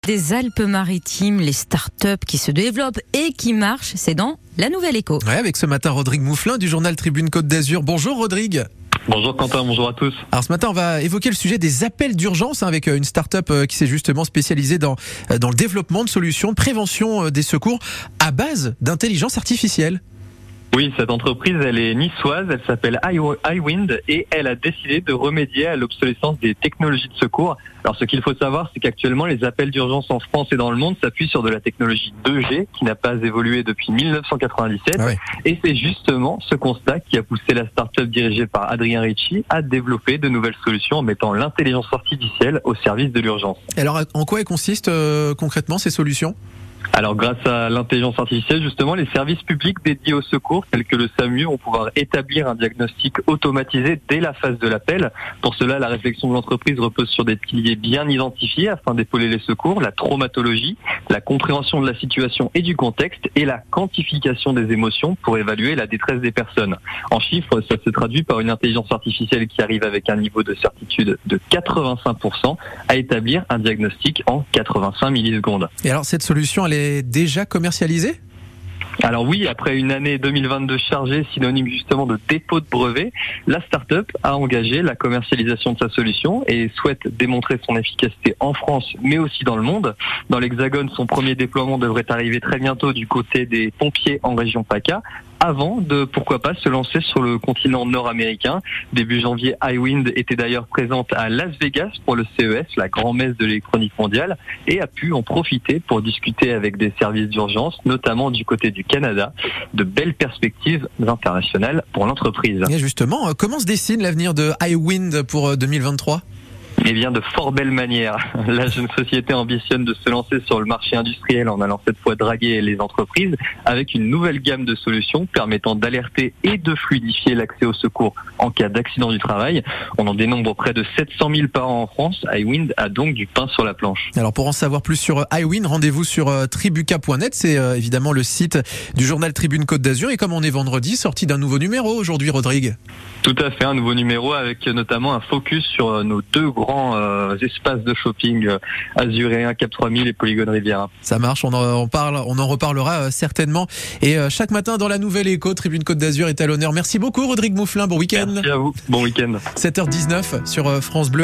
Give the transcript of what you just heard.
Des Alpes-Maritimes, les start-up qui se développent et qui marchent, c'est dans La Nouvelle Écho. Ouais, avec ce matin Rodrigue Mouflin du journal Tribune Côte d'Azur. Bonjour Rodrigue. Bonjour Quentin, bonjour à tous. Alors ce matin on va évoquer le sujet des appels d'urgence avec une start-up qui s'est justement spécialisée dans le développement de solutions de prévention des secours à base d'intelligence artificielle. Oui, cette entreprise, elle est niçoise, elle s'appelle iWind et elle a décidé de remédier à l'obsolescence des technologies de secours. Alors ce qu'il faut savoir, c'est qu'actuellement les appels d'urgence en France et dans le monde s'appuient sur de la technologie 2G qui n'a pas évolué depuis 1997. Ah ouais. Et c'est justement ce constat qui a poussé la start-up dirigée par Adrien Ricci à développer de nouvelles solutions en mettant l'intelligence artificielle au service de l'urgence. Et alors en quoi consistent concrètement ces solutions ? Alors grâce à l'intelligence artificielle, justement, les services publics dédiés au secours, tels que le SAMU, vont pouvoir établir un diagnostic automatisé dès la phase de l'appel. Pour cela, la réflexion de l'entreprise repose sur des piliers bien identifiés afin d'épauler les secours, la traumatologie, la compréhension de la situation et du contexte et la quantification des émotions pour évaluer la détresse des personnes. En chiffres, ça se traduit par une intelligence artificielle qui arrive avec un niveau de certitude de 85% à établir un diagnostic en 85 millisecondes. Et alors cette solution, elle est déjà commercialisée ? Alors oui, après une année 2022 chargée, synonyme justement de dépôt de brevet, la start-up a engagé la commercialisation de sa solution et souhaite démontrer son efficacité en France, mais aussi dans le monde. Dans l'Hexagone, son premier déploiement devrait arriver très bientôt du côté des pompiers en région PACA, avant de, pourquoi pas, se lancer sur le continent nord-américain. Début janvier, iWind était d'ailleurs présente à Las Vegas pour le CES, la grand-messe de l'électronique mondiale, et a pu en profiter pour discuter avec des services d'urgence, notamment du côté du Canada. De belles perspectives internationales pour l'entreprise. Et justement, comment se dessine l'avenir de iWind pour 2023 ? Eh bien, de fort belle manière. La jeune société ambitionne de se lancer sur le marché industriel en allant cette fois draguer les entreprises avec une nouvelle gamme de solutions permettant d'alerter et de fluidifier l'accès au secours en cas d'accident du travail. On en dénombre près de 700 000 par an en France. iWind a donc du pain sur la planche. Alors pour en savoir plus sur iWind, rendez-vous sur tribuca.net. C'est évidemment le site du journal Tribune Côte d'Azur. Et comme on est vendredi, sortie d'un nouveau numéro aujourd'hui, Rodrigue. Tout à fait, un nouveau numéro avec notamment un focus sur nos deux grands espaces de shopping azuréens, Cap 3000 et Polygone Riviera. Ça marche, on en reparlera certainement. Et chaque matin dans la Nouvelle Écho, Tribune Côte d'Azur est à l'honneur. Merci beaucoup Rodrigue Mouflin, bon week-end. Merci à vous, bon week-end. 7h19 sur France Bleu.